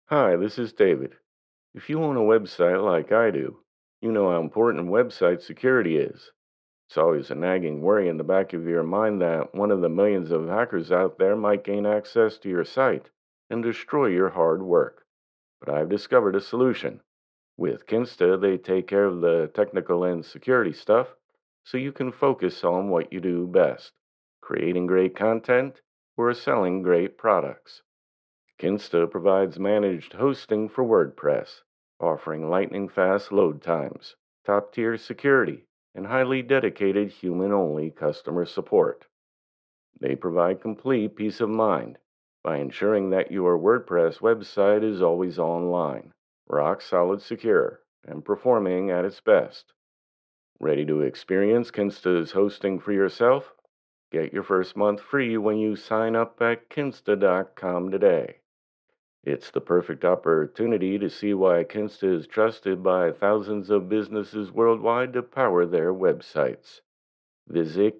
Hi, this is David. If you own a website like I do, you know how important website security is. It's always a nagging worry in the back of your mind that one of the millions of hackers out there might gain access to your site and destroy your hard work. But I've discovered a solution. With Kinsta, they take care of the technical and security stuff so you can focus on what you do best, creating great content or selling great products. Kinsta provides managed hosting for WordPress, offering lightning fast load times, top tier security, and highly dedicated human only customer support. They provide complete peace of mind by ensuring that your WordPress website is always online, rock solid secure, and performing at its best. Ready to experience Kinsta's hosting for yourself? Get your first month free when you sign up at kinsta.com today. It's the perfect opportunity to see why Kinsta is trusted by thousands of businesses worldwide to power their websites. Visit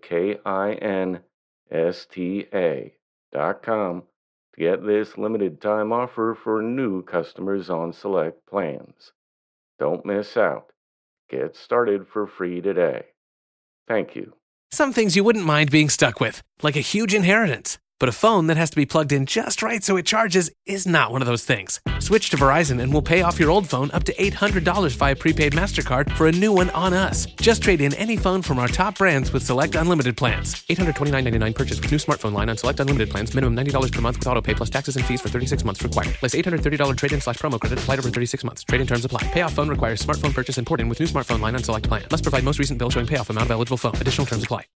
kinsta.com to get this limited time offer for new customers on select plans. Don't miss out. Get started for free today. Thank you. Some things you wouldn't mind being stuck with, like a huge inheritance. But a phone that has to be plugged in just right so it charges is not one of those things. Switch to Verizon and we'll pay off your old phone up to $800 via prepaid MasterCard for a new one on us. Just trade in any phone from our top brands with select unlimited plans. $829.99 purchase with new smartphone line on select unlimited plans. Minimum $90 per month with autopay plus taxes and fees for 36 months required. Place $830 trade-in/promo credit applied over 36 months. Trade-in terms apply. Payoff phone requires smartphone purchase and port-in with new smartphone line on select plan. Must provide most recent bill showing payoff amount of eligible phone. Additional terms apply.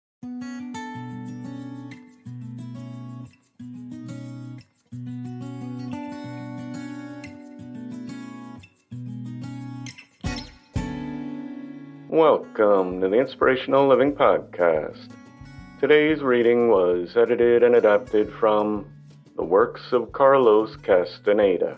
Welcome to the Inspirational Living Podcast. Today's reading was edited and adapted from the works of Carlos Castaneda.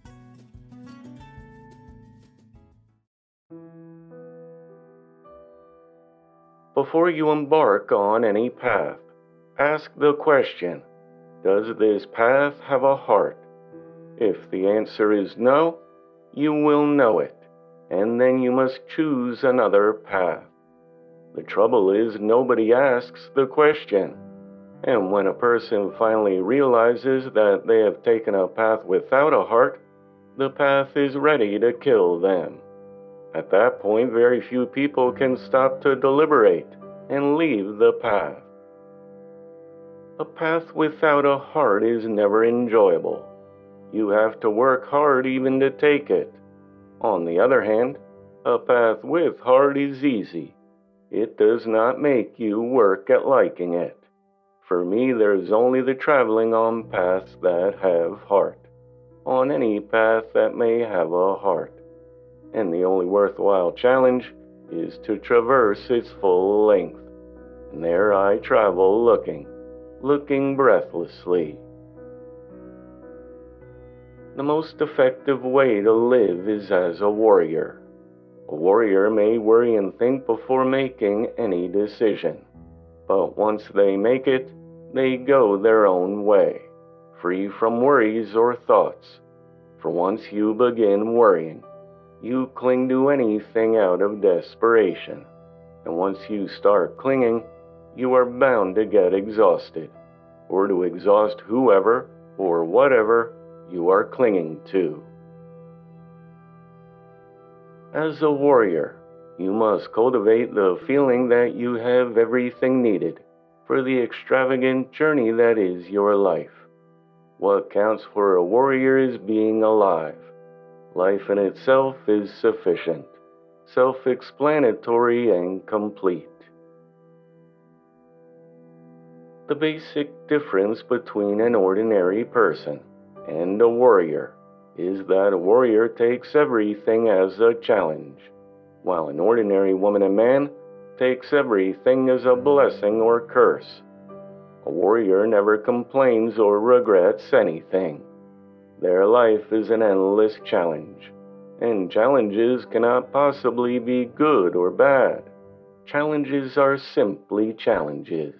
Before you embark on any path, ask the question, does this path have a heart? If the answer is no, you will know it, and then you must choose another path. The trouble is nobody asks the question, and when a person finally realizes that they have taken a path without a heart, the path is ready to kill them. At that point, very few people can stop to deliberate and leave the path. A path without a heart is never enjoyable. You have to work hard even to take it. On the other hand, a path with heart is easy. It does not make you work at liking it. For me, there's only the traveling on paths that have heart, on any path that may have a heart. And the only worthwhile challenge is to traverse its full length. And there I travel looking breathlessly. The most effective way to live is as a warrior. A warrior may worry and think before making any decision, but once they make it, they go their own way, free from worries or thoughts. For once you begin worrying, you cling to anything out of desperation, and once you start clinging, you are bound to get exhausted, or to exhaust whoever or whatever you are clinging to. As a warrior, you must cultivate the feeling that you have everything needed for the extravagant journey that is your life. What counts for a warrior is being alive. Life in itself is sufficient, self-explanatory, and complete. The basic difference between an ordinary person and a warrior is that a warrior takes everything as a challenge, while an ordinary woman and man takes everything as a blessing or curse. A warrior never complains or regrets anything. Their life is an endless challenge, and challenges cannot possibly be good or bad. Challenges are simply challenges.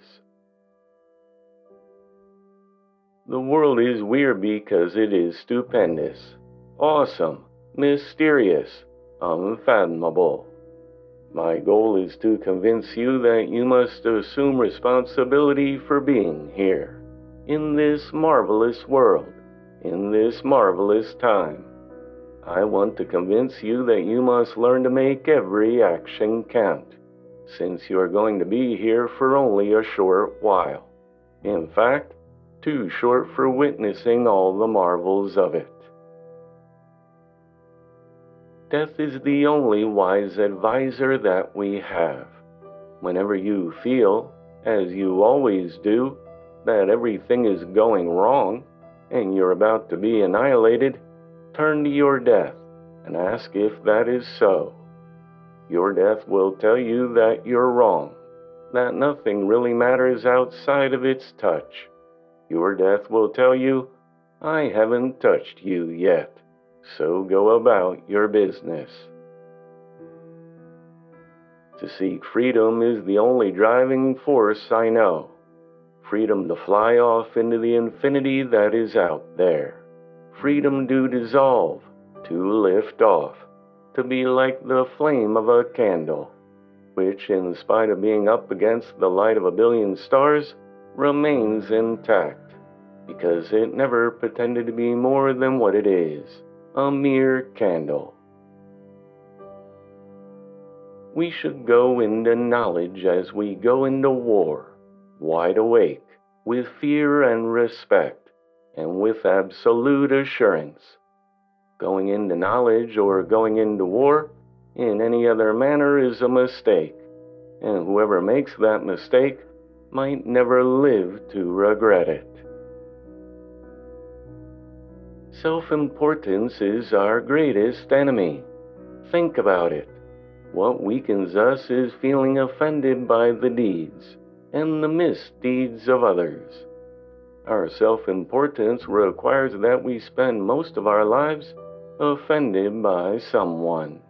The world is weird because it is stupendous. awesome, mysterious, unfathomable. My goal is to convince you that you must assume responsibility for being here, in this marvelous world, in this marvelous time. I want to convince you that you must learn to make every action count, since you are going to be here for only a short while. In fact, too short for witnessing all the marvels of it. Death is the only wise advisor that we have. Whenever you feel, as you always do, that everything is going wrong and you're about to be annihilated, turn to your death and ask if that is so. Your death will tell you that you're wrong, that nothing really matters outside of its touch. Your death will tell you, I haven't touched you yet. So go about your business. To seek freedom is the only driving force I know. Freedom to fly off into the infinity that is out there. Freedom to dissolve, to lift off, to be like the flame of a candle, which, in spite of being up against the light of a billion stars, remains intact, because it never pretended to be more than what it is. A mere candle. We should go into knowledge as we go into war, wide awake, with fear and respect, and with absolute assurance. Going into knowledge or going into war in any other manner is a mistake, and whoever makes that mistake might never live to regret it. Self-importance is our greatest enemy. Think about it. What weakens us is feeling offended by the deeds and the misdeeds of others. Our self-importance requires that we spend most of our lives offended by someone.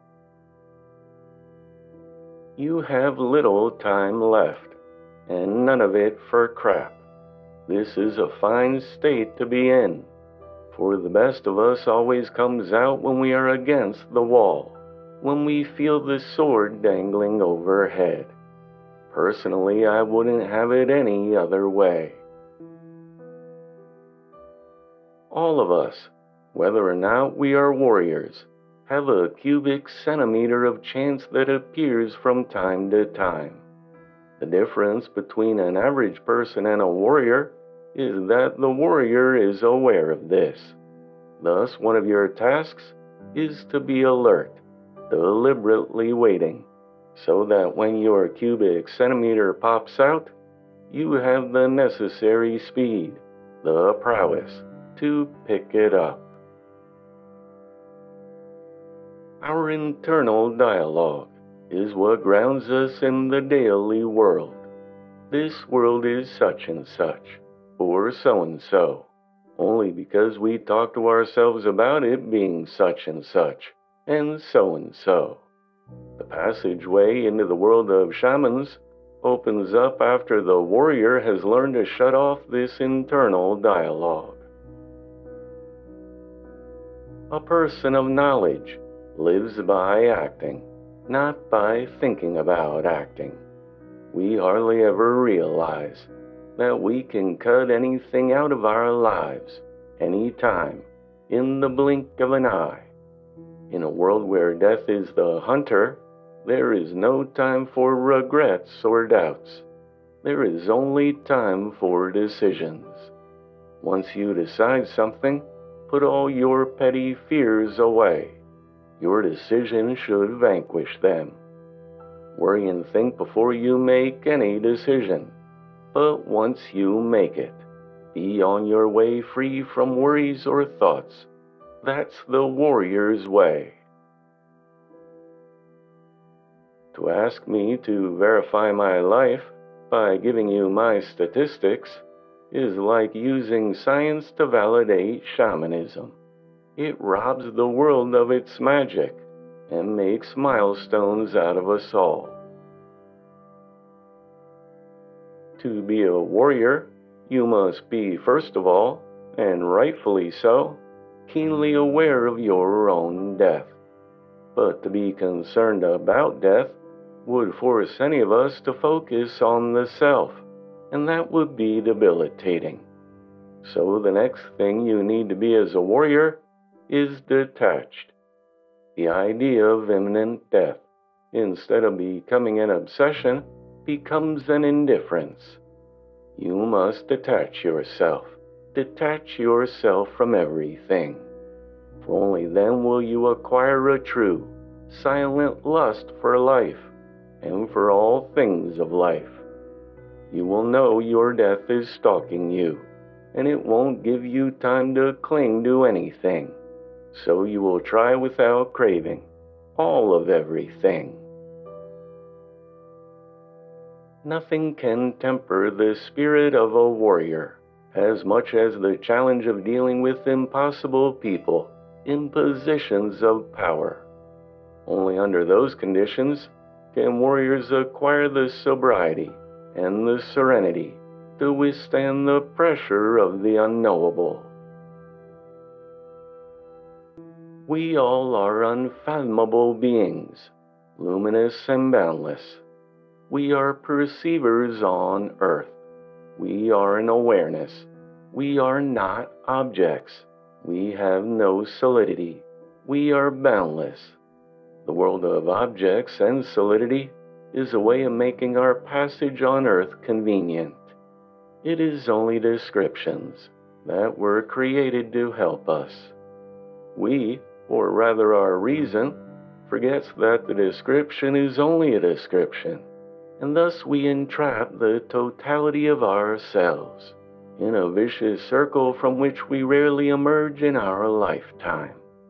You have little time left, and none of it for crap. This is a fine state to be in. For the best of us always comes out when we are against the wall, when we feel the sword dangling overhead. Personally, I wouldn't have it any other way. All of us, whether or not we are warriors, have a cubic centimeter of chance that appears from time to time. The difference between an average person and a warrior is that the warrior is aware of this. Thus, one of your tasks is to be alert, deliberately waiting, so that when your cubic centimeter pops out, you have the necessary speed, the prowess, to pick it up. Our internal dialogue is what grounds us in the daily world. This world is such and such, or so and so, only because we talk to ourselves about it being such and such, and so and so. The passageway into the world of shamans opens up after the warrior has learned to shut off this internal dialogue. A person of knowledge lives by acting, not by thinking about acting. We hardly ever realize that we can cut anything out of our lives, any time, in the blink of an eye. In a world where death is the hunter, there is no time for regrets or doubts. There is only time for decisions. Once you decide something, put all your petty fears away. Your decision should vanquish them. Worry and think before you make any decision. But once you make it, be on your way free from worries or thoughts. That's the warrior's way. To ask me to verify my life by giving you my statistics is like using science to validate shamanism. It robs the world of its magic and makes milestones out of us all. To be a warrior, you must be, first of all, and rightfully so, keenly aware of your own death. But to be concerned about death would force any of us to focus on the self, and that would be debilitating. So the next thing you need to be as a warrior is detached. The idea of imminent death, instead of becoming an obsession, becomes an indifference. You must detach yourself. Detach yourself from everything. For only then will you acquire a true, silent lust for life and for all things of life. You will know your death is stalking you, and it won't give you time to cling to anything. So you will try without craving all of everything. Nothing can temper the spirit of a warrior as much as the challenge of dealing with impossible people in positions of power. Only under those conditions can warriors acquire the sobriety and the serenity to withstand the pressure of the unknowable. We all are unfathomable beings, luminous and boundless. We are perceivers on earth. We are an awareness. We are not objects. We have no solidity. We are boundless. The world of objects and solidity is a way of making our passage on earth convenient. It is only descriptions that were created to help us. We, or rather our reason, forgets that the description is only a description, and thus we entrap the totality of ourselves in a vicious circle from which we rarely emerge in our lifetime.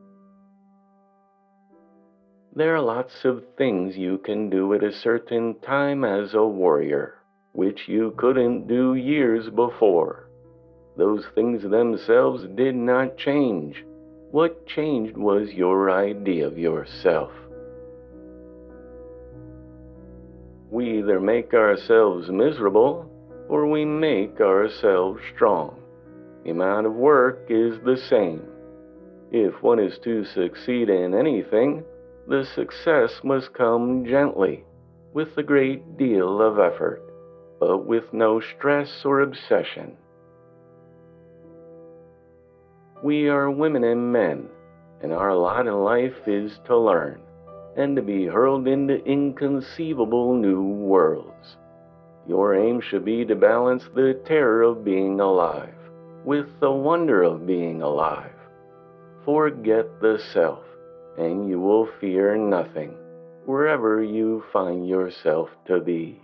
There are lots of things you can do at a certain time as a warrior, which you couldn't do years before. Those things themselves did not change. What changed was your idea of yourself. We either make ourselves miserable or we make ourselves strong. The amount of work is the same. If one is to succeed in anything, the success must come gently, with a great deal of effort, but with no stress or obsession. We are women and men, and our lot in life is to learn, and to be hurled into inconceivable new worlds. Your aim should be to balance the terror of being alive with the wonder of being alive. Forget the self, and you will fear nothing, wherever you find yourself to be.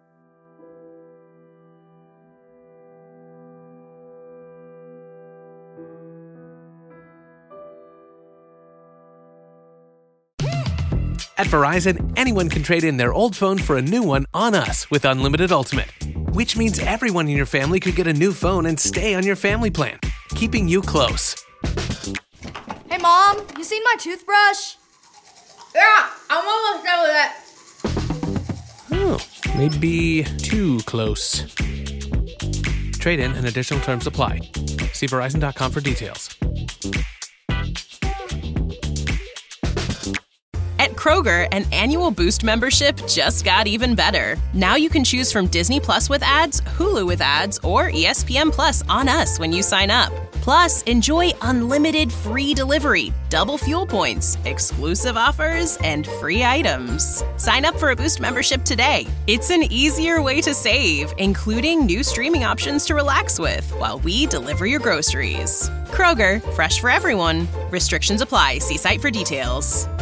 At Verizon, anyone can trade in their old phone for a new one on us with Unlimited Ultimate, which means everyone in your family could get a new phone and stay on your family plan, keeping you close. Hey, Mom, you seen my toothbrush? Yeah, I'm almost done with it. Oh, maybe too close. Trade-in and additional terms apply. See Verizon.com for details. At Kroger, an annual Boost membership just got even better. Now you can choose from Disney Plus with ads, Hulu with ads, or ESPN Plus on us when you sign up. Plus, enjoy unlimited free delivery, double fuel points, exclusive offers, and free items. Sign up for a Boost membership today. It's an easier way to save, including new streaming options to relax with while we deliver your groceries. Kroger, fresh for everyone. Restrictions apply. See site for details.